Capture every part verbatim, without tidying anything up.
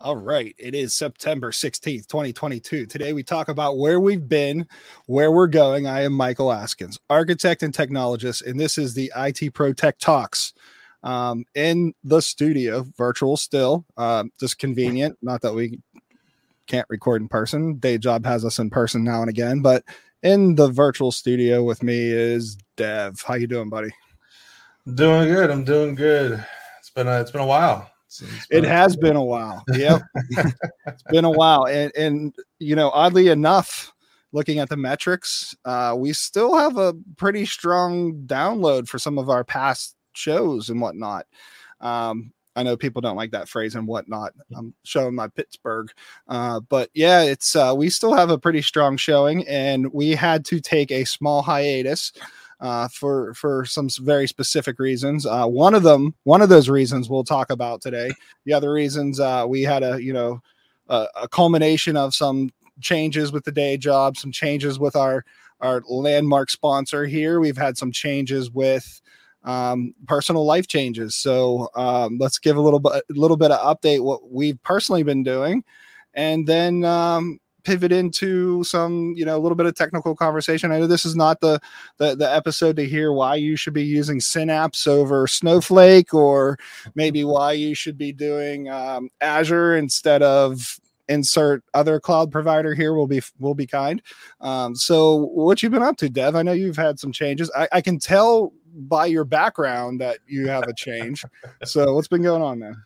All right. It is September sixteenth, twenty twenty-two. Today we talk about where we've been, where we're going. I am Michael Askins, architect and technologist, and this is the I T Pro Tech Talks. Um, in the studio, virtual still, uh, just convenient. Not that we can't record in person. Day job has us in person now and again, but in the virtual studio with me is Dev. How you doing, buddy? Doing good. I'm doing good. It's been a, it's been a while. It's, it's been it a- has been a while. Yep. It's been a while. And, and, you know, oddly enough, looking at the metrics, uh, we still have a pretty strong download for some of our past shows and whatnot. Um, I know people don't like that phrase and whatnot. I'm showing my Pittsburgh. Uh, but yeah, it's uh, we still have a pretty strong showing, and we had to take a small hiatus uh, for for some very specific reasons. Uh, one of them, one of those reasons we'll talk about today. The other reasons uh, we had a, you know, a, a culmination of some changes with the day job, some changes with our, our landmark sponsor here. We've had some changes with um personal life changes, so um let's give a little bit a little bit of update what we've personally been doing, and then um pivot into some, you know, a little bit of technical conversation. I know this is not the the, the episode to hear why you should be using Synapse over Snowflake, or maybe why you should be doing um Azure instead of insert other cloud provider here. Will be will be kind. Um so what you've been up to, Dev? I know you've had some changes. I, I can tell by your background that you have a change. So what's been going on, man?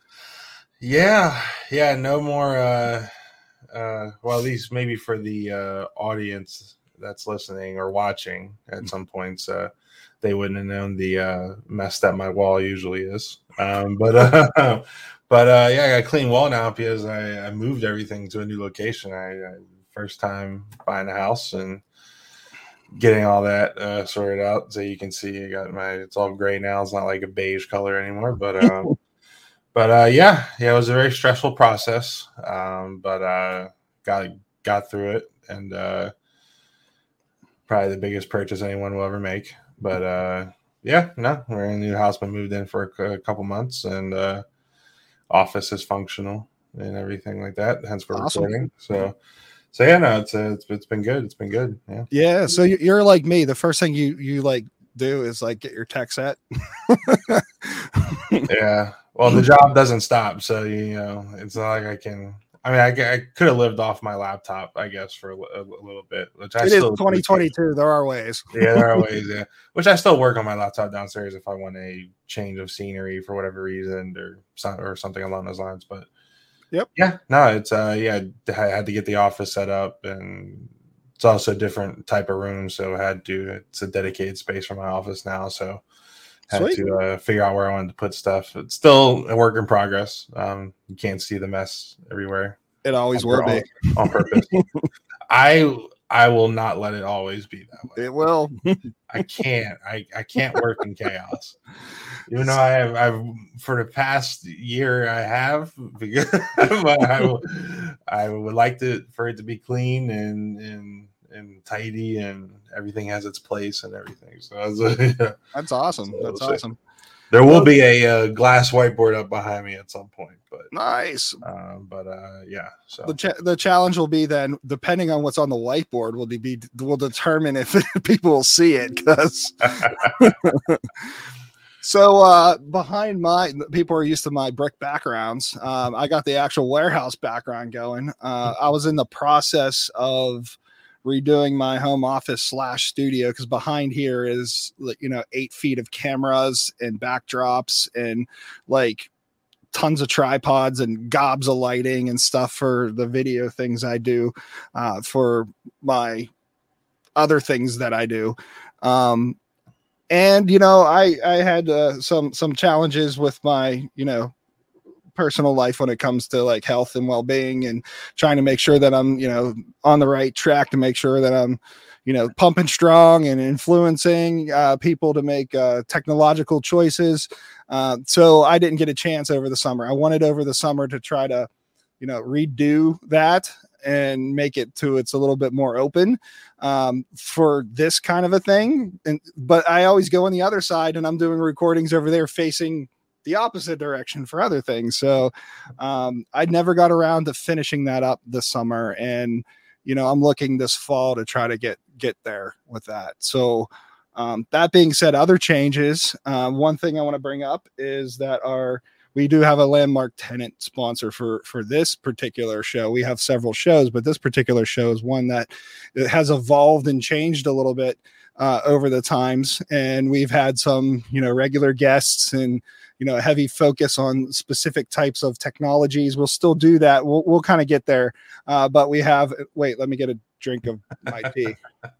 Yeah, yeah, no more uh uh well, at least maybe for the uh audience that's listening or watching at some points, uh they wouldn't have known the uh mess that my wall usually is. Um but uh but uh yeah, I got a clean wall now because I, I moved everything to a new location. I, I first time buying a house and getting all that uh, sorted out. So you can see I got my, it's all gray now. It's not like a beige color anymore, but, um, but, uh, yeah, yeah, it was a very stressful process. Um, but, uh, got, got through it, and, uh, probably the biggest purchase anyone will ever make. But, uh, yeah, no, we're in a new house. We moved in for a, a couple months, and, uh, office is functional and everything like that. Hence we're Awesome. recording. So, So yeah, no, it's uh, it's it's been good. It's been good. Yeah. Yeah. So you're like me. The first thing you you like do is like get your tech set. Yeah. Well, the job doesn't stop, so you know it's not like I can. I mean, I, I could have lived off my laptop, I guess, for a, a, a little bit. Which I it still is twenty twenty-two. There are ways. Yeah, there are ways. Yeah, which I still work on my laptop downstairs if I want a change of scenery for whatever reason, or some, or something along those lines. But yep. Yeah. No, it's uh yeah, I had to get the office set up, and it's also a different type of room, so I had to it's a dedicated space for my office now. So had Sweet. to uh, figure out where I wanted to put stuff. It's still a work in progress. Um you can't see the mess everywhere. It always will be on purpose. I I will not let it always be that way. It will. I can't. I, I can't work in chaos. Even though I have, I've for the past year I have, because but I, will, I would like to for it to be clean and and and tidy, and everything has its place and everything. So I was, yeah. That's awesome. So That's we'll awesome. There will be a, uh glass whiteboard up behind me at some point, but nice. Uh, but uh, yeah. So the ch- the challenge will be then, depending on what's on the whiteboard, will be will determine if people will see it. Because so uh, behind my people are used to my brick backgrounds. Um, I got the actual warehouse background going. Uh, I was in the process of redoing my home office slash studio, because behind here is, you know, eight feet of cameras and backdrops and like tons of tripods and gobs of lighting and stuff for the video things I do, uh, for my other things that I do. Um, and, you know, I, I had uh, some, some challenges with my, you know, personal life when it comes to like health and well-being, and trying to make sure that I'm, you know, on the right track to make sure that I'm, you know, pumping strong and influencing uh, people to make uh, technological choices. Uh, so I didn't get a chance over the summer. I wanted over the summer to try to, you know, redo that and make it to it's a little bit more open um, for this kind of a thing. And but I always go on the other side, and I'm doing recordings over there facing the opposite direction for other things. So um, I never got around to finishing that up this summer. And, you know, I'm looking this fall to try to get, get there with that. So um, that being said, other changes. Um, one thing I want to bring up is that our, we do have a landmark tenant sponsor for, for this particular show. We have several shows, but this particular show is one that it has evolved and changed a little bit uh, over the times. And we've had some, you know, regular guests and, you know, heavy focus on specific types of technologies. We'll still do that. We'll, we'll kind of get there. Uh, but we have, wait, let me get a drink of my tea.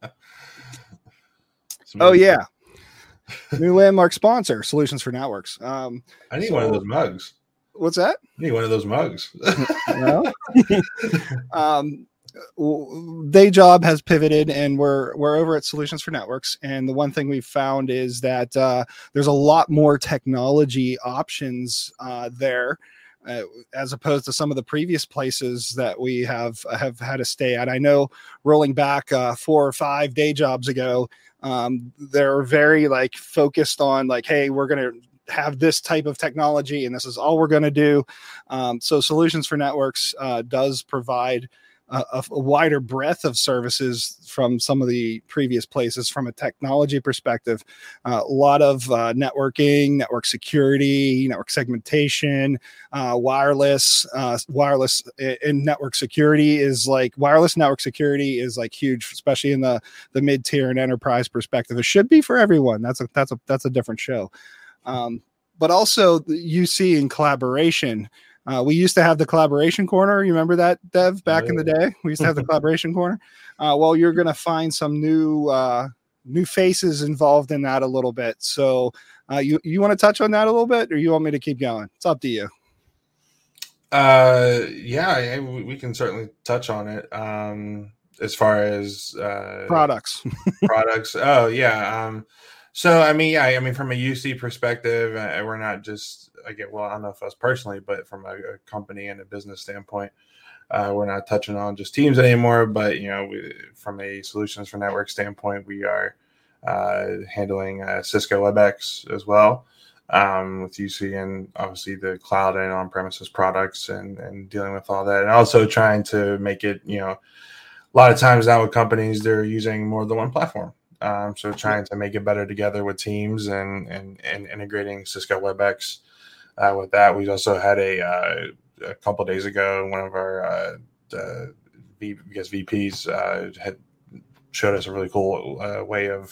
Oh yeah. New landmark sponsor, Solutions for Networks. Um, I need so, one of those mugs. What's that? I need one of those mugs. Well, um, day job has pivoted, and we're we're over at Solutions for Networks. And the one thing we've found is that uh, there's a lot more technology options uh, there. Uh, as opposed to some of the previous places that we have have had to stay at. I know rolling back uh, four or five day jobs ago, um, they're very like focused on like, hey, we're going to have this type of technology and this is all we're going to do. Um, so Solutions for Networks uh, does provide a, a wider breadth of services from some of the previous places from a technology perspective. Uh, a lot of uh, networking, network security, network segmentation, uh, wireless, uh, wireless and network security is like wireless network security is like huge, especially in the, the mid tier and enterprise perspective. It should be for everyone. That's a, that's a, that's a different show. Um, but also U C and collaboration. Uh, we used to have the collaboration corner. You remember that, Dev, back yeah. in the day? We used to have the collaboration corner. Uh, well, you're going to find some new uh, new faces involved in that a little bit. So uh, you, you want to touch on that a little bit, or you want me to keep going? It's up to you. Uh, yeah, we can certainly touch on it. Um, as far as uh, products. products. Oh, yeah. Um, so, I mean, yeah, I mean, from a U C perspective, uh, we're not just, again, well, I don't know if us personally, but from a, a company and a business standpoint, uh, we're not touching on just Teams anymore. But, you know, we, from a Solutions for Network standpoint, we are uh, handling uh, Cisco WebEx as well um, with U C and obviously the cloud and on-premises products and, and dealing with all that. And also trying to make it, you know, a lot of times now with companies, they're using more than one platform. Um, so trying to make it better together with Teams and, and, and integrating Cisco WebEx uh, with that. We also had a, uh, a couple of days ago, one of our uh, uh, v, I guess V Ps uh, had showed us a really cool uh, way of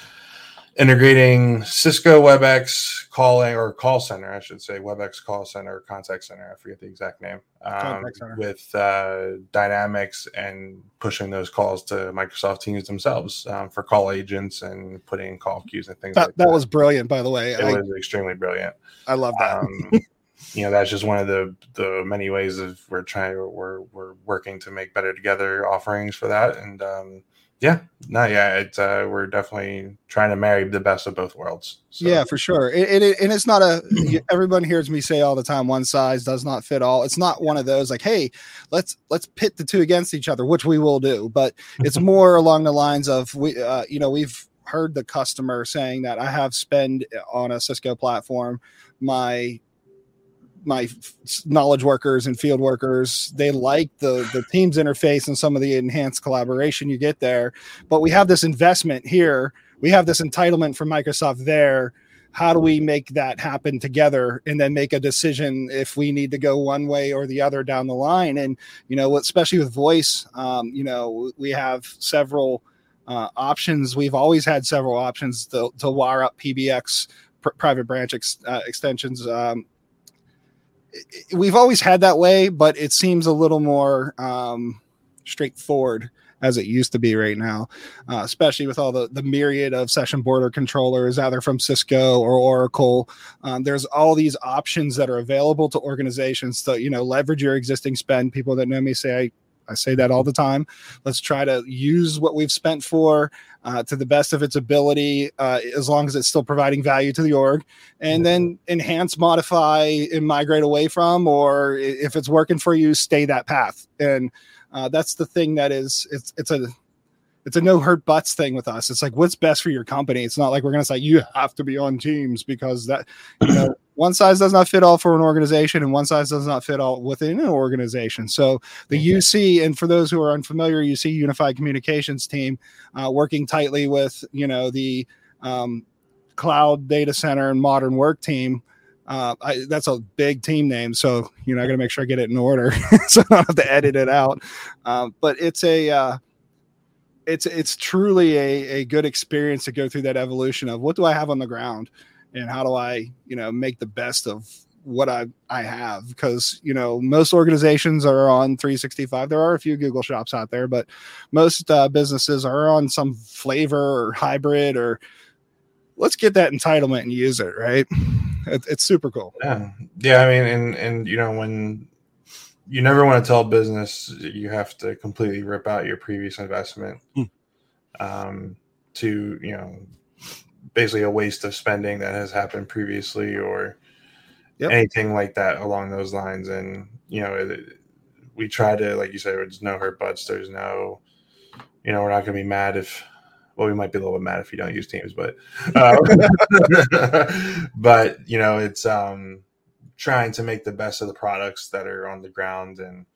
integrating Cisco WebEx calling or call center, I should say, WebEx call center, contact center. I forget the exact name, um, with uh, Dynamics and pushing those calls to Microsoft Teams themselves um, for call agents and putting in call queues and things that, like that. That was brilliant, by the way. It I, was extremely brilliant. I love that. Um, you know, that's just one of the the many ways of we're trying we're we're working to make better together offerings for that. And um, yeah, no, yeah, it's uh, we're definitely trying to marry the best of both worlds. So. Yeah, for sure. It, it, and it's not a, everyone hears me say all the time, one size does not fit all. It's not one of those like, hey, let's, let's pit the two against each other, which we will do. But it's more along the lines of, we, uh, you know, we've heard the customer saying that I have spend on a Cisco platform. My, my knowledge workers and field workers, they like the, the Teams interface and some of the enhanced collaboration you get there. But we have this investment here. We have this entitlement from Microsoft there. How do we make that happen together and then make a decision if we need to go one way or the other down the line? And, you know, especially with voice, um, you know, we have several uh, options. We've always had several options to, to wire up P B X, pr- private branch ex- uh, extensions. Um, We've always had that way, but it seems a little more um, straightforward as it used to be right now, uh, especially with all the, the myriad of session border controllers, either from Cisco or Oracle. Um, there's all these options that are available to organizations to, you know, leverage your existing spend. People that know me say, I, I say that all the time. Let's try to use what we've spent for uh, to the best of its ability, uh, as long as it's still providing value to the org, and then enhance, modify, and migrate away from, or if it's working for you, stay that path. And uh, that's the thing that is, it's, it's a, it's a no hurt butts thing with us. It's like, what's best for your company? It's not like we're going to say you have to be on Teams because that, you know, one size does not fit all for an organization, and one size does not fit all within an organization. So the U C, and for those who are unfamiliar, U C Unified Communications team, uh, working tightly with, you know, the um, cloud data center and modern work team. Uh, I, that's a big team name, so you know I got to make sure I get it in order, so I don't have to edit it out. Um, but it's a uh, it's it's truly a, a good experience to go through that evolution of what do I have on the ground, and how do I, you know, make the best of what I, I have? Because, you know, most organizations are on three sixty-five. There are a few Google shops out there, but most uh, businesses are on some flavor or hybrid, or let's get that entitlement and use it, right? It, it's super cool. Yeah. Yeah. I mean, and, and, you know, when you never want to tell business, you have to completely rip out your previous investment mm. um, to, you know, basically a waste of spending that has happened previously, or yep. anything like that along those lines. And, you know, it, we try to, like you said, there's no hurt butts. There's no, you know, we're not going to be mad if, well, we might be a little bit mad if you don't use Teams, but, uh, but, you know, it's um, trying to make the best of the products that are on the ground. And,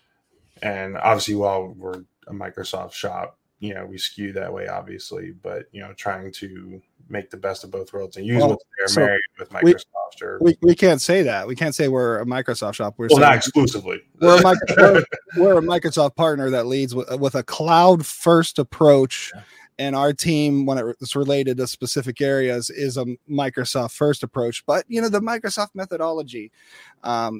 and obviously while we're a Microsoft shop, you know, we skew that way, obviously, but, you know, trying to make the best of both worlds and use well, what they're so married with Microsoft. We, or we, we can't say that. We can't say we're a Microsoft shop. We're well, not exclusively. We're a, we're, we're a Microsoft partner that leads with, with a cloud first approach. Yeah. And our team, when it's related to specific areas, is a Microsoft first approach. But, you know, the Microsoft methodology um,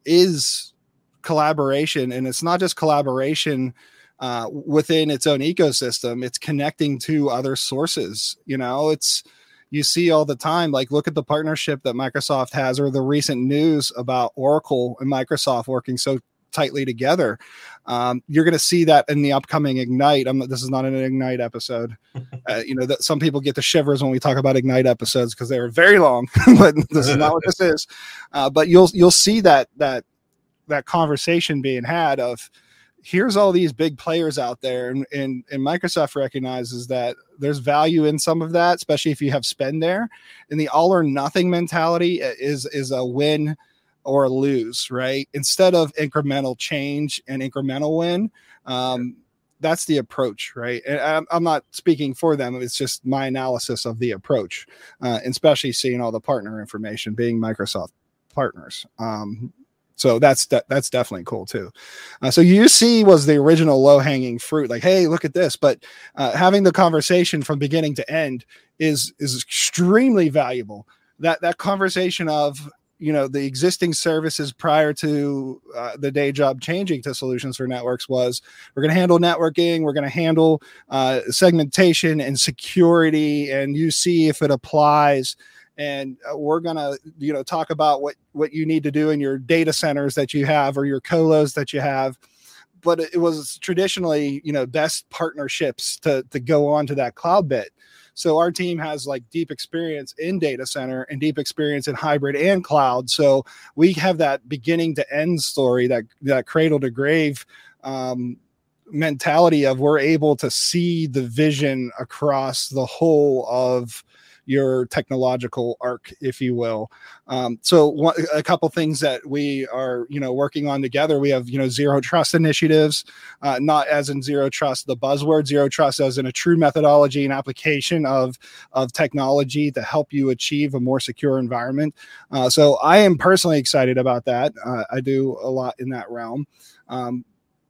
is collaboration. And it's not just collaboration uh, within its own ecosystem. It's connecting to other sources. You know, it's, you see all the time, like look at the partnership that Microsoft has, or the recent news about Oracle and Microsoft working so tightly together. Um, you're going to see that in the upcoming Ignite. I'm, this is not an Ignite episode. Uh, you know, that some people get the shivers when we talk about Ignite episodes because they're very long, but this is not what this is. Uh, but you'll, you'll see that, that, that conversation being had of, here's all these big players out there. And, and, and Microsoft recognizes that there's value in some of that, especially if you have spend there. And the all or nothing mentality is, is a win or lose, right? Instead of incremental change and incremental win. Um, that's the approach, right? And I'm, I'm not speaking for them. It's just my analysis of the approach, uh, especially seeing all the partner information being Microsoft partners. Um, so that's, de- that's definitely cool too. Uh, so U C was the original low hanging fruit. Like, hey, look at this. But uh, having the conversation from beginning to end is, is extrememely valuable. That, that conversation of, you know, the existing services prior to uh, the day job changing to Solutions for Networks was, we're going to handle networking. We're going to handle uh, segmentation and security, and you see if it applies. And uh, we're going to, you know, talk about what, what you need to do in your data centers that you have, or your colos that you have. But it was traditionally, you know, best partnerships to, to go on to that cloud bit. So our team has like deep experience in data center and deep experience in hybrid and cloud. So we have that beginning to end story, that, that cradle to grave um, mentality of, we're able to see the vision across the whole of your technological arc, if you will. Um, so one, a couple things that we are, you know, working on together. We have, you know, zero trust initiatives, uh, not as in zero trust, the buzzword, zero trust as in a true methodology and application of, of technology to help you achieve a more secure environment. Uh, so I am personally excited about that. Uh, I do a lot in that realm. Um,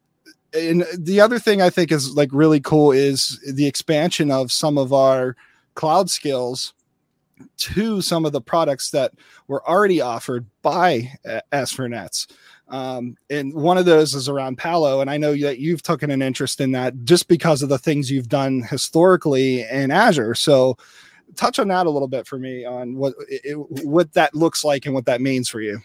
and the other thing I think is like really cool is the expansion of some of our cloud skills to some of the products that were already offered by uh, S four Nets. Um, and one of those is around Palo. And I know that you've taken an interest in that just because of the things you've done historically in Azure. So touch on that a little bit for me on what, it, what that looks like and what that means for you.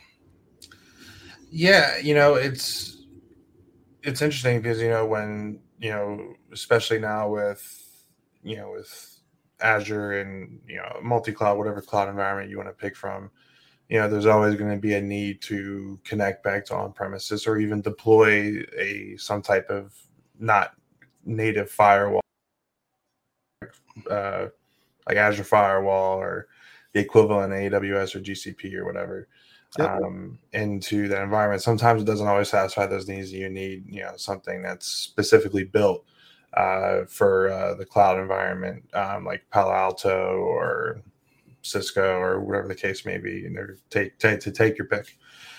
Yeah. You know, it's, it's interesting because, you know, when, you know, especially now with, you know, with Azure and, you know, multi-cloud, whatever cloud environment you want to pick from, you know, there's always going to be a need to connect back to on-premises, or even deploy a some type of not native firewall, uh, like Azure Firewall, or the equivalent of A W S or G C P or whatever. Yep. Um, into that environment. Sometimes it doesn't always satisfy those needs. You need, you know, something that's specifically built uh, for uh, the cloud environment, um, like Palo Alto or Cisco or whatever the case may be. And they're take, take to take your pick.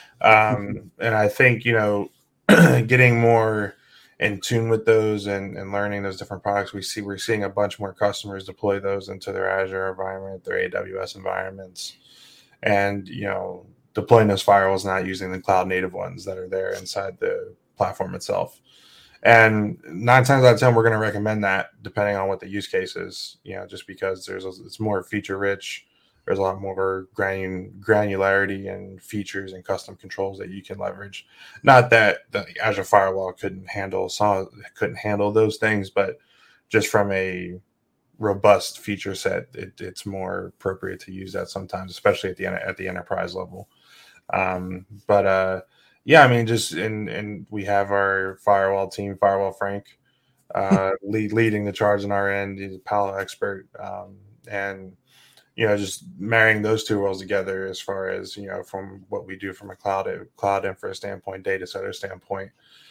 Um, and I think, you know, getting more in tune with those and, and learning those different products, we see we're seeing a bunch more customers deploy those into their Azure environment, their A W S environments, and, you know, deploying those firewalls, not using the cloud native ones that are there inside the platform itself. And nine times out of ten, we're going to recommend that depending on what the use case is, you know, just because there's a, it's more feature rich. There's a lot more granu- granularity and features and custom controls that you can leverage. Not that the Azure firewall couldn't handle some, couldn't handle those things, but just from a robust feature set, it, it's more appropriate to use that sometimes, especially at the at the enterprise level. Um, but uh, yeah, I mean, just in and we have our firewall team, Firewall Frank, uh, lead, leading the charge on our end. He's a Palo expert, um, and you know, just marrying those two roles together as far as, you know, from what we do from a cloud cloud infra standpoint, data center standpoint,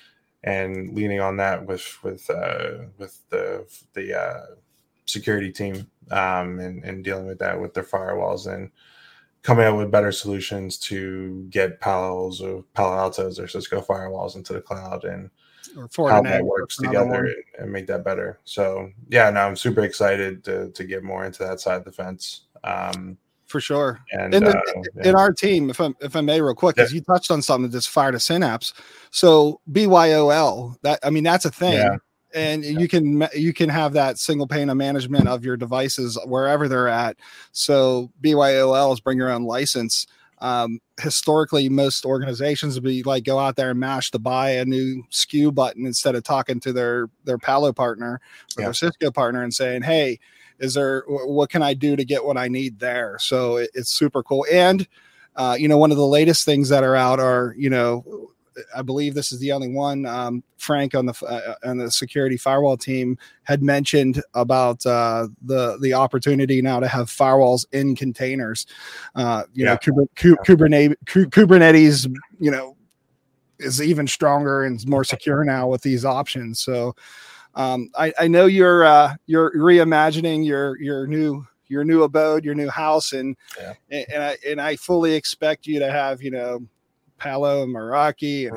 and leaning on that with with uh, with the the uh, security team um, and and dealing with that with their firewalls and coming up with better solutions to get Palos or Palo Altos or Cisco firewalls into the cloud and or how that works together and, and make that better. So yeah, no, I'm super excited to to get more into that side of the fence. Um, For sure. And in, the, uh, yeah. in our team, if I if I may, real quick, because yeah. you touched on something that just fired a synapse. So B Y O L, that I mean, that's a thing. Yeah. And yeah. you can you can have that single pane of management of your devices wherever they're at. So B Y O L is bring your own license. Um, historically, most organizations would be like go out there and mash to buy a new S K U button instead of talking to their their Palo partner or yeah. their Cisco partner and saying, "Hey, is there what can I do to get what I need there?" So it, it's super cool. And uh, you know, one of the latest things that are out are, you know, I believe this is the only one. Um, Frank on the uh, on the security firewall team had mentioned about uh, the the opportunity now to have firewalls in containers. Uh, you yeah. know, Kubernetes, Kubernetes, Kubernetes, you know, is even stronger and more secure now with these options. So um, I, I know you're uh, you're reimagining your your new your new abode, your new house, and yeah. and, and I and I fully expect you to have, you know, Palo and Meraki.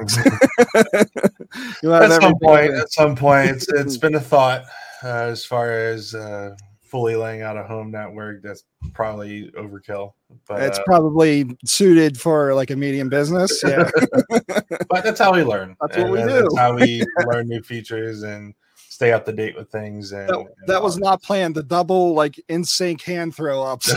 And at some point, at some point, it's, it's been a thought uh, as far as uh, fully laying out a home network. That's probably overkill. But it's uh, probably suited for like a medium business. Yeah, but that's how we learn. That's what and, we and do. That's how we learn new features and stay up to date with things. And that, and that was not planned. The double like in sync hand throw ups.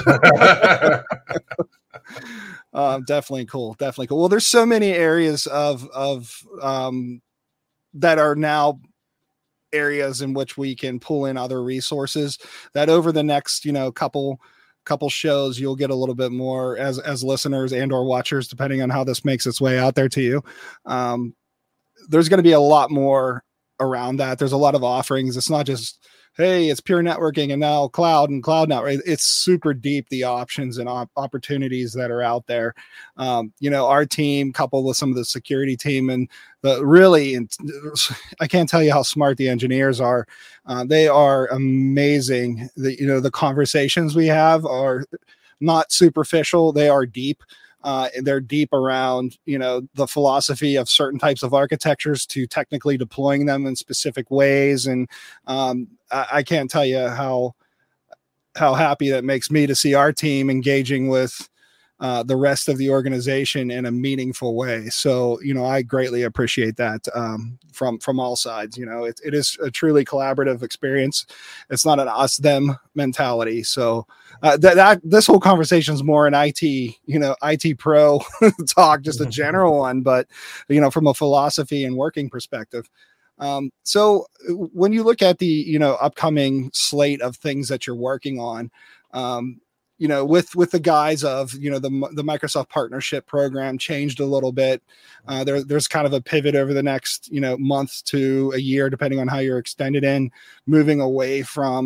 Um, definitely cool. Definitely cool. Well, there's so many areas of, of, um, that are now areas in which we can pull in other resources that over the next, you know, couple, couple shows, you'll get a little bit more as, as listeners and or watchers, depending on how this makes its way out there to you. Um, there's going to be a lot more around that. There's a lot of offerings. It's not just, hey, it's pure networking and now cloud and cloud network. It's super deep, the options and op- opportunities that are out there. Um, you know, our team coupled with some of the security team and the really, and I can't tell you how smart the engineers are. Uh, they are amazing. The, you know, the conversations we have are not superficial. They are deep. Uh, they're deep around, you know, the philosophy of certain types of architectures to technically deploying them in specific ways. And um, I, I can't tell you how how happy that makes me to see our team engaging with uh, the rest of the organization in a meaningful way. So, you know, I greatly appreciate that um, from from all sides. You know, it, it is a truly collaborative experience. It's not an us them mentality. So uh, that, that this whole conversation is more an I T, you know, I T pro talk, just a general one, but you know, from a philosophy and working perspective. Um, so when you look at the, you know, upcoming slate of things that you're working on, um, you know, with, with the guise of, you know, the, the Microsoft partnership program changed a little bit. Uh, there, there's kind of a pivot over the next, you know, month to a year, depending on how you're extended in, moving away from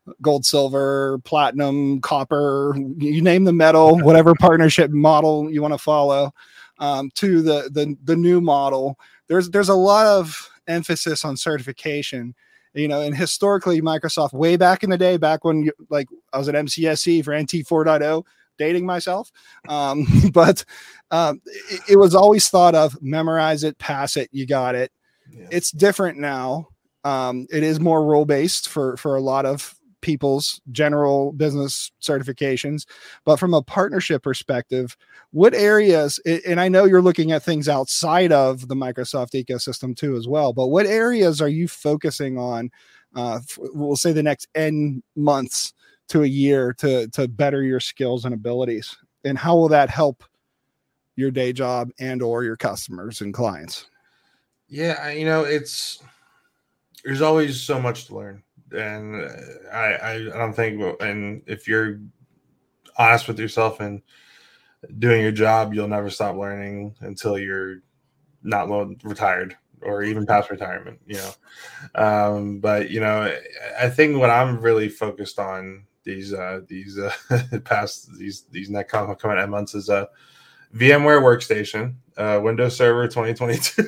gold, silver, platinum, copper, you name the metal, whatever partnership model you want to follow, um, to the, the, the new model. There's, there's a lot of emphasis on certification, you know, and historically Microsoft way back in the day, back when you, like I was at M C S E for N T four point oh, dating myself. Um, but, um, it, it was always thought of memorize it, pass it, you got it. Yeah. It's different now. Um, it is more role-based for, for a lot of people's general business certifications, but from a partnership perspective, what areas, and I know you're looking at things outside of the Microsoft ecosystem too, as well, but what areas are you focusing on, uh, we'll say the next N months to a year to, to better your skills and abilities? And how will that help your day job and, or your customers and clients? Yeah. You know, it's, there's always so much to learn. And I, I don't think, and if you're honest with yourself and doing your job, you'll never stop learning until you're not retired or even past retirement, you know. Um, but, you know, I think what I'm really focused on these, uh, these, uh, past these, these next coming months is a VMware Workstation, uh, Windows Server twenty twenty-two.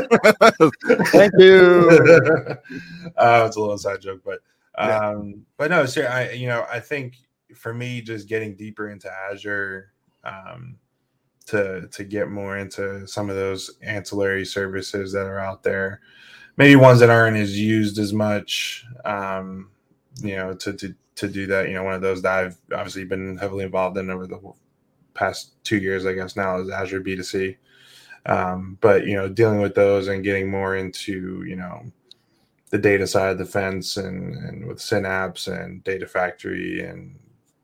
Thank you. uh, it's a little inside joke, but um, yeah. but no, sure. I you know I think for me, just getting deeper into Azure, um, to to get more into some of those ancillary services that are out there, maybe ones that aren't as used as much. Um, you know, to to to do that. You know, one of those that I've obviously been heavily involved in over the past two years, I guess now, is Azure B two C. Um, but, you know, dealing with those and getting more into, you know, the data side of the fence and, and with Synapse and Data Factory and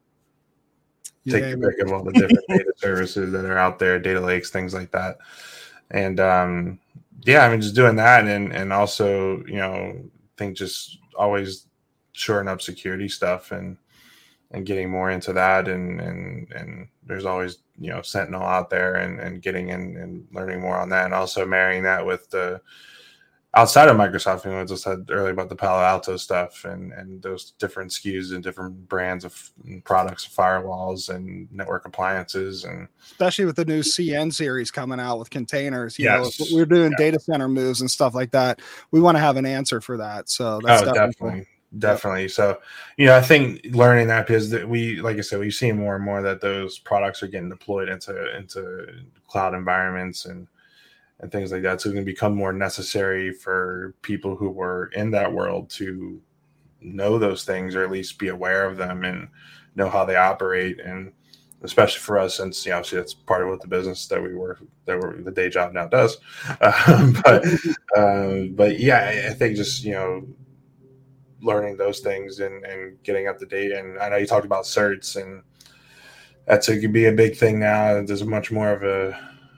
take your pick of all the different data services that are out there, data lakes, things like that. And, um, yeah, I mean, just doing that. And, and also, you know, I think just always shoring up security stuff and, and getting more into that. And, and, and there's always, you know, Sentinel out there and, and getting in and learning more on that. And also marrying that with the outside of Microsoft, you know, I just said earlier about the Palo Alto stuff and, and those different S K Us and different brands of products, firewalls and network appliances. And especially with the new C N series coming out with containers, you yes. know, if we're doing yeah. data center moves and stuff like that, we want to have an answer for that. So that's oh, definitely, definitely. Definitely. So, you know, I think learning that, because that we, like I said, we've seen more and more that those products are getting deployed into into cloud environments and and things like that. So it's going to become more necessary for people who were in that world to know those things, or at least be aware of them and know how they operate. And especially for us, since, you know, obviously that's part of what the business that we were, that were the day job now does. Um, but, um, but yeah, I, I think just, you know, learning those things and, and getting up to date. And I know you talked about certs, and that's a, could be a big thing now. There's much more of a,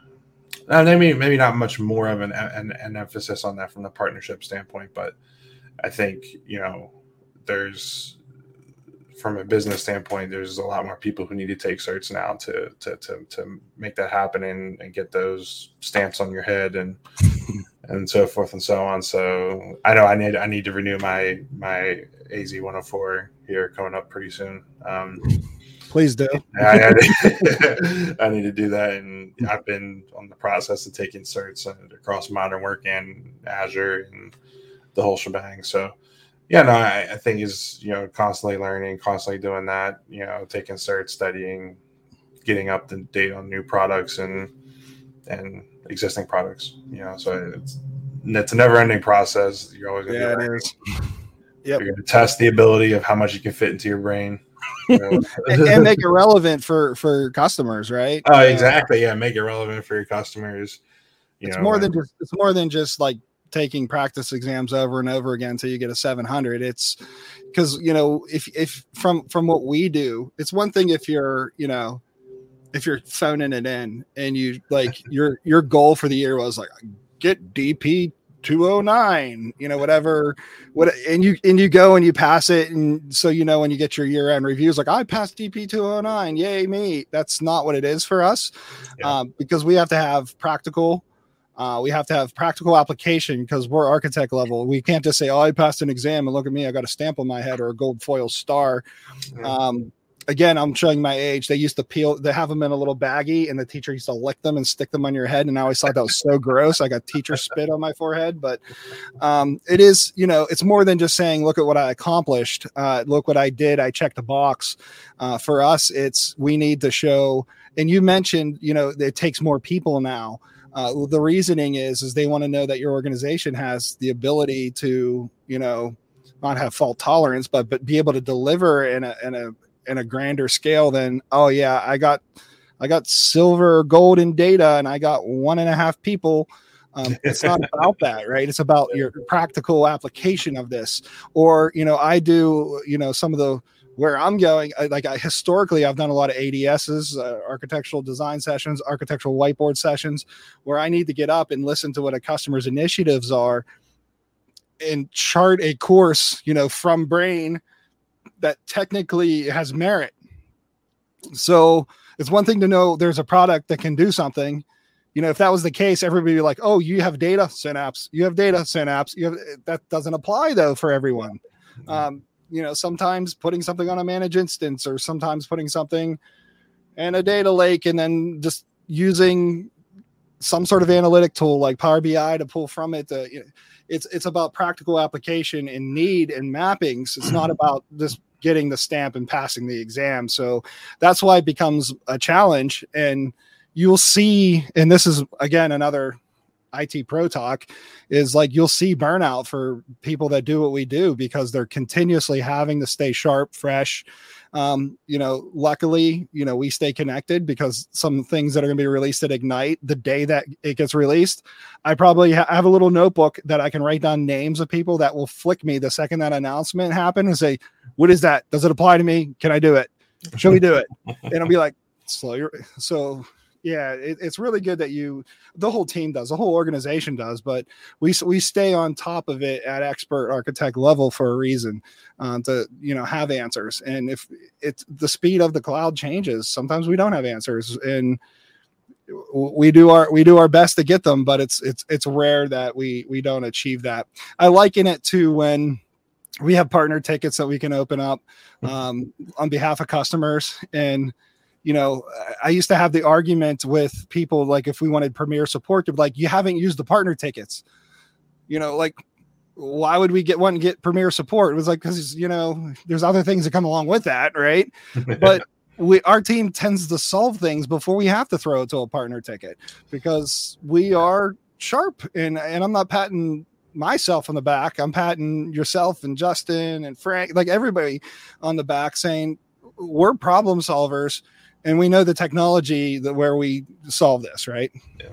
maybe maybe not much more of an, an an emphasis on that from the partnership standpoint, but I think, you know, there's, from a business standpoint, there's a lot more people who need to take certs now to to to, to make that happen and, and get those stamps on your head and and so forth and so on. So I know I need I need to renew my my A Z one oh four here coming up pretty soon. Um, Please do. I, I, I need to do that, and I've been on the process of taking certs across Modern Work and Azure and the whole shebang. So yeah, no, I, I think is, you know, constantly learning, constantly doing that, you know, taking certs, studying, getting up to date on new products and and existing products, you know. So it's it's a never ending process. You're always going to yeah, be it is. Yep. You're going to test the ability of how much you can fit into your brain. You know? and, and make it relevant for for customers, right? Oh, exactly. Yeah, make it relevant for your customers. You it's know, more and, than just it's more than just like taking practice exams over and over again until you get a seven hundred. It's because, you know, if if from from what we do, it's one thing if you're, you know, if you're phoning it in and you like your your goal for the year was like get D P two oh nine, you know, whatever, what, and you and you go and you pass it, and so, you know, when you get your year end reviews, like I passed D P two oh nine, yay me. That's not what it is for us, yeah. um, because we have to have practical Uh, we have to have practical application because we're architect level. We can't just say, oh, I passed an exam and look at me, I got a stamp on my head or a gold foil star. Um, again, I'm showing my age. They used to peel, they have them in a little baggie, and the teacher used to lick them and stick them on your head. And I always thought that was so gross. I got teacher spit on my forehead. But um, it is, you know, it's more than just saying, look at what I accomplished. Uh, look what I did. I checked the box. Uh, for us, it's we need to show. And you mentioned, you know, it takes more people now. Uh, the reasoning is, is they want to know that your organization has the ability to, you know, not have fault tolerance, but but be able to deliver in a in a in a grander scale than, oh yeah, I got I got silver or gold in data and I got one and a half people. Um, it's not about that, right? It's about your practical application of this. Or, you know, I do, you know, some of the where I'm going, I, like I, historically, I've done a lot of A D S's, uh, architectural design sessions, architectural whiteboard sessions, where I need to get up and listen to what a customer's initiatives are and chart a course, you know, from brain that technically has merit. So it's one thing to know there's a product that can do something. You know, if that was the case, everybody would be like, oh, you have data, Synapse, you have data, Synapse. You have, that doesn't apply though for everyone. Um, you know, sometimes putting something on a managed instance, or sometimes putting something in a data lake, and then just using some sort of analytic tool like Power B I to pull from it. To, you know, it's it's about practical application and need and mappings. It's not about just getting the stamp and passing the exam. So that's why it becomes a challenge. And you'll see, and this is again another I T pro talk, is like you'll see burnout for people that do what we do because they're continuously having to stay sharp, fresh. Um, you know, luckily, you know, we stay connected because some things that are going to be released at Ignite, the day that it gets released, I probably ha- have a little notebook that I can write down names of people that will flick me the second that announcement happened and say, what is that? Does it apply to me? Can I do it? Should we do it? And I'll be like, slow your, so yeah, it, it's really good that you, the whole team does, the whole organization does, but we we stay on top of it at expert architect level for a reason, um, to, you know, have answers. And if it's the speed of the cloud changes, sometimes we don't have answers, and we do our we do our best to get them, but it's it's it's rare that we we don't achieve that. I liken it to when we have partner tickets that we can open up um, on behalf of customers. And you know, I used to have the argument with people, like if we wanted Premier support, to be like, you haven't used the partner tickets. You know, like, why would we get one and get Premier support? It was like, because, you know, there's other things that come along with that, right? But we, our team tends to solve things before we have to throw it to a partner ticket because we are sharp. And, and I'm not patting myself on the back. I'm patting yourself and Justin and Frank, like everybody on the back, saying we're problem solvers. And we know the technology that where we solve this, right? Yeah.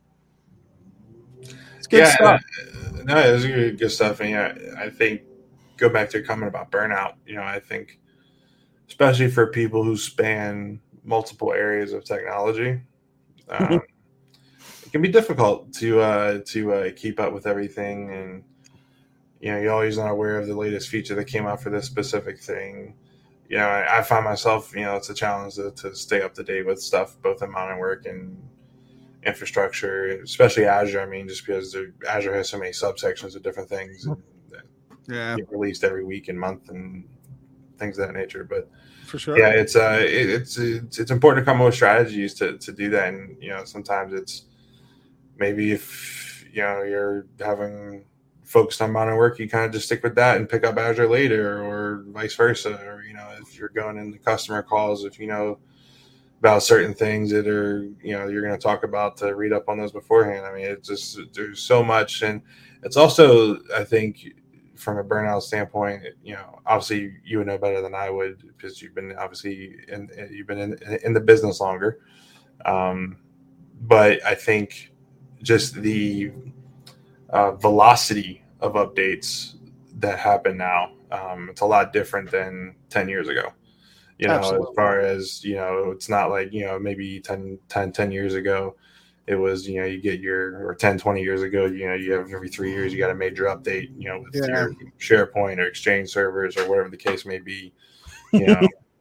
It's good yeah, stuff. Uh, no, it was good, good stuff. And yeah, I think go back to your comment about burnout. You know, I think especially for people who span multiple areas of technology, um, it can be difficult to uh, to uh, keep up with everything. And you know, you're always not aware of the latest feature that came out for this specific thing. You know, I, I find myself, you know, it's a challenge to, to stay up to date with stuff, both in modern work and infrastructure, especially Azure. I mean, just because Azure has so many subsections of different things that yeah. get released every week and month and things of that nature. But for sure, yeah, it's uh, it, it's it's it's important to come up with strategies to to do that. And you know, sometimes it's maybe if you know you're having focused on modern work, you kind of just stick with that and pick up Azure later, or vice versa. Or, you know, if you're going into customer calls, if you know about certain things that are, you know, you're going to talk about, to read up on those beforehand. I mean, it's just, there's so much. And it's also, I think, from a burnout standpoint, you know, obviously you would know better than I would because you've been obviously in, you've been in, in the business longer. Um, but I think just the uh, velocity of updates that happen now, um, it's a lot different than ten years ago. You know, Absolutely. As far as, you know, it's not like, you know, maybe ten, ten, ten years ago, it was, you know, you get your, or ten, twenty years ago, you know, you have every three years, you got a major update, you know, with yeah. your SharePoint or Exchange servers or whatever the case may be. You know,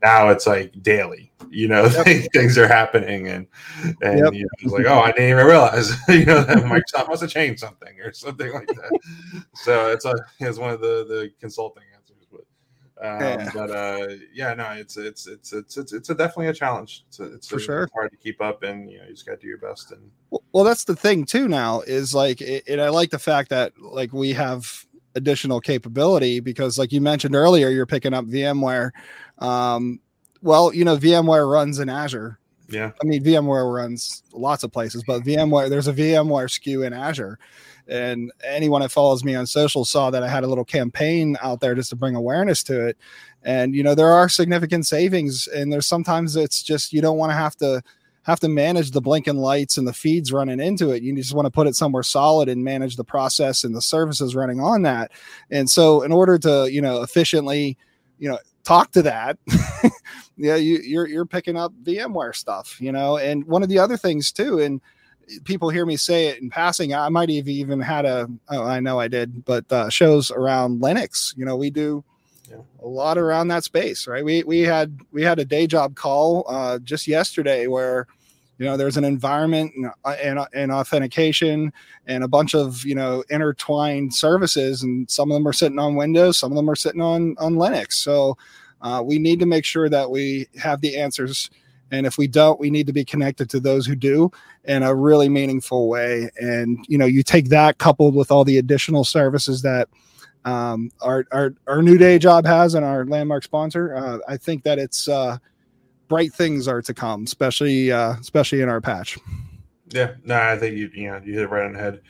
Now it's like daily, you know, yep. things are happening, and and yep. you know, it's like, oh, I didn't even realize, you know, that Microsoft must have changed something or something like that. So it's a it's one of the the consulting answers, but um, yeah. but uh, yeah, no, it's it's it's it's it's it's a definitely a challenge. It's a, it's for a, sure it's hard to keep up, and you know, you just got to do your best. And well, well, that's the thing too. Now is like, it, and I like the fact that like we have additional capability because, like you mentioned earlier, you're picking up VMware. Um, well, you know, VMware runs in Azure. Yeah. I mean, VMware runs lots of places, but VMware, there's a VMware S K U in Azure. And anyone that follows me on social saw that I had a little campaign out there just to bring awareness to it. And, you know, there are significant savings, and there's sometimes it's just, you don't want to have to have to manage the blinking lights and the feeds running into it. You just want to put it somewhere solid and manage the process and the services running on that. And so in order to, you know, efficiently, you know, talk to that, yeah, you, you're you're picking up VMware stuff, you know. And one of the other things too, and people hear me say it in passing, I might have even had a, oh, I know I did, but uh, shows around Linux. You know, we do yeah. a lot around that space, right? We we had we had a day job call uh, just yesterday where, you know, there's an environment and, and, and authentication and a bunch of, you know, intertwined services, and some of them are sitting on Windows, some of them are sitting on, on Linux. So uh, we need to make sure that we have the answers. And if we don't, we need to be connected to those who do in a really meaningful way. And, you know, you take that coupled with all the additional services that um, our, our, our new day job has and our landmark sponsor. Uh, I think that it's, uh, bright things are to come, especially uh, especially in our patch. Yeah, no, I think you you know you hit it right on the head.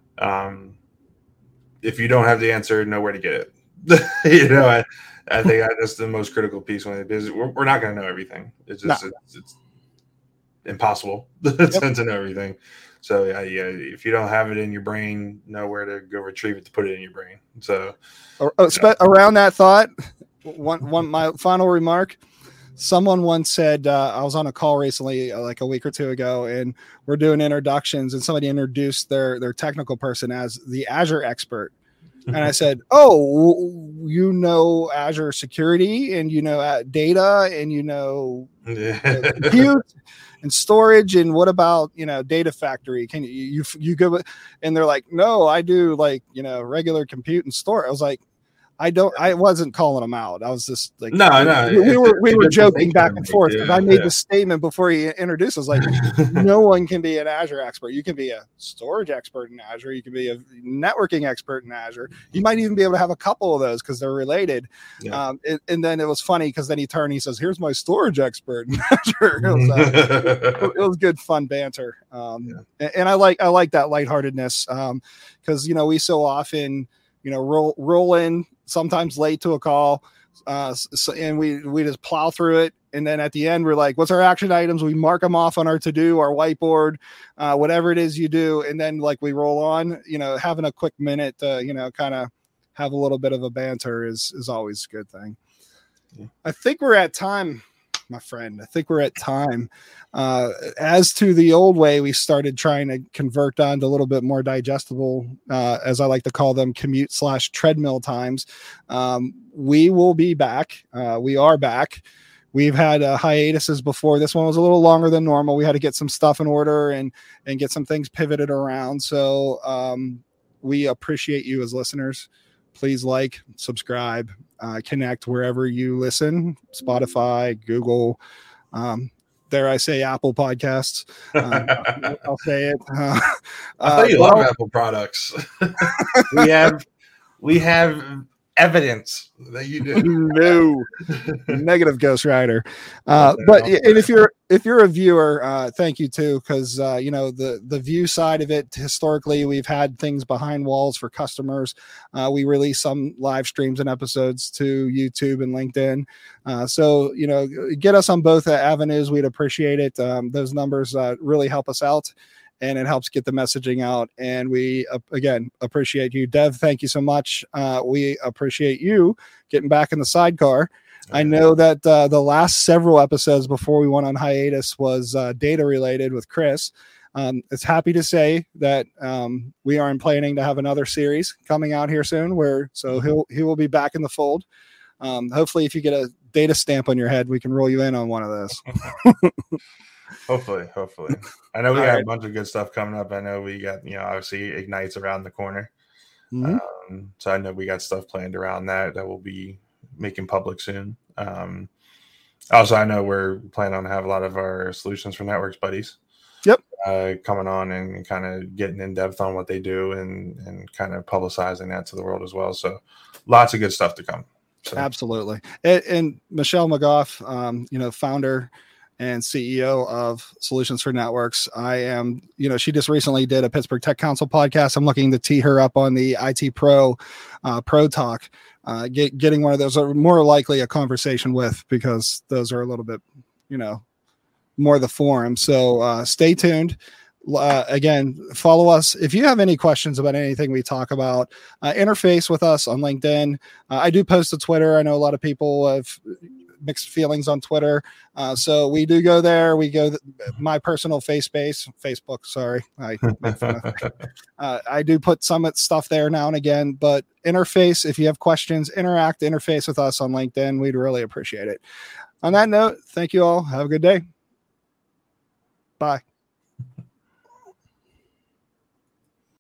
Um, if you don't have the answer, know where to get it. you know, I, I think that's the most critical piece when it is. We're, we're not going to know everything. It's just no. it's, it's impossible yep. to know everything. So yeah, yeah, if you don't have it in your brain, know where to go retrieve it to put it in your brain. So oh, oh, spe- around that thought, one one my final remark. Someone once said, uh, I was on a call recently, uh, like a week or two ago, and we're doing introductions, and somebody introduced their, their technical person as the Azure expert. And I said, oh, you know Azure security, and you know uh, data, and you know uh, compute and storage, and what about, you know, data factory? Can you, you, you go? And they're like, no, I do like, you know, regular compute and store. I was like, I don't. I wasn't calling him out. I was just like, no, no. We, we were we were joking back and forth because yeah, I made yeah. the statement before he introduced us. Like, no one can be an Azure expert. You can be a storage expert in Azure. You can be a networking expert in Azure. You might even be able to have a couple of those because they're related. Yeah. Um, it, and then it was funny because then he turned. He says, "Here's my storage expert in Azure." It was, uh, it was good, fun banter. Um, yeah. and, and I like I like that lightheartedness because um, you know we so often you know roll roll in. Sometimes late to a call, uh, so, and we we just plow through it. And then at the end, we're like, what's our action items? We mark them off on our to-do, our whiteboard, uh, whatever it is you do. And then like we roll on, you know, having a quick minute to, you know, kind of have a little bit of a banter is, is always a good thing. Yeah. I think we're at time, my friend. I think we're at time. Uh, as to the old way, we started trying to convert on to a little bit more digestible, uh, as I like to call them, commute slash treadmill times. Um, we will be back. Uh, we are back. We've had uh, hiatuses before. This one was a little longer than normal. We had to get some stuff in order and and get some things pivoted around. So um, we appreciate you as listeners. Please like, subscribe, uh, connect wherever you listen, Spotify, Google, um, dare I say Apple Podcasts. Um, I'll say it. Uh, I thought you uh, love well, Apple products. we have we have evidence that you do. No, negative Ghost Rider. Uh, but and if you're if you're a viewer, uh, thank you too, because uh, you know the the view side of it. Historically, we've had things behind walls for customers. Uh, we release some live streams and episodes to YouTube and LinkedIn. Uh, so you know, get us on both avenues. We'd appreciate it. Um, those numbers uh, really help us out. And it helps get the messaging out. And we, uh, again, appreciate you. Dev, thank you so much. Uh, we appreciate you getting back in the sidecar. I know that uh, the last several episodes before we went on hiatus was uh, data related with Chris. Um, it's happy to say that um, we are planning to have another series coming out here soon where, so he'll, he will be back in the fold. Um, hopefully if you get a data stamp on your head, we can roll you in on one of those. Hopefully, hopefully. I know we All got right. a bunch of good stuff coming up. I know we got, you know, obviously Ignites around the corner. Mm-hmm. Um, so I know we got stuff planned around that that we'll be making public soon. Um, also, I know we're planning on to have a lot of our Solutions for Networks buddies. Yep. Uh, coming on and kind of getting in depth on what they do and and kind of publicizing that to the world as well. So lots of good stuff to come. So. Absolutely. And, and Michelle McGough, um, you know, founder and C E O of Solutions for Networks. I am, you know, she just recently did a Pittsburgh Tech Council podcast. I'm looking to tee her up on the I T Pro, uh, Pro Talk. Uh, get, getting one of those are more likely a conversation with, because those are a little bit, you know, more the forum. So uh, stay tuned. Uh, again, follow us. If you have any questions about anything we talk about, uh, interface with us on LinkedIn. Uh, I do post to Twitter. I know a lot of people have mixed feelings on Twitter. Uh, so we do go there. We go th- my personal face base, Facebook. Sorry. I, uh, I do put some stuff there now and again, but interface, if you have questions, interact, interface with us on LinkedIn. We'd really appreciate it. On that note, thank you all. Have a good day. Bye.